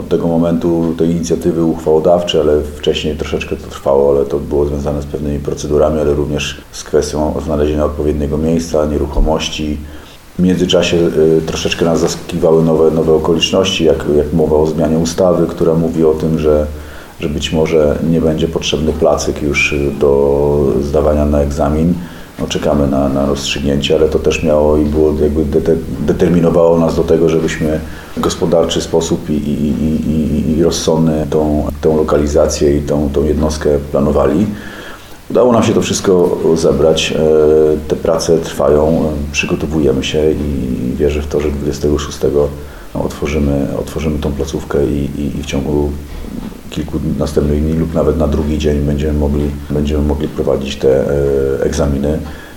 Od tego momentu tej inicjatywy uchwałodawcze, ale wcześniej troszeczkę to trwało, ale to było związane z pewnymi procedurami, ale również z kwestią znalezienia odpowiedniego miejsca, nieruchomości. W międzyczasie troszeczkę nas zaskakiwały nowe okoliczności, jak mowa o zmianie ustawy, która mówi o tym, że być może nie będzie potrzebny placyk już do zdawania na egzamin. No, czekamy na rozstrzygnięcie, ale to też miało i było determinowało nas do tego, żebyśmy w gospodarczy sposób i rozsądny tą lokalizację i tą jednostkę planowali. Udało nam się to wszystko zebrać. Te prace trwają, przygotowujemy się i wierzę w to, że 26 otworzymy tą placówkę i w ciągu kilku następnych dni lub nawet na drugi dzień będziemy mogli prowadzić te egzaminy.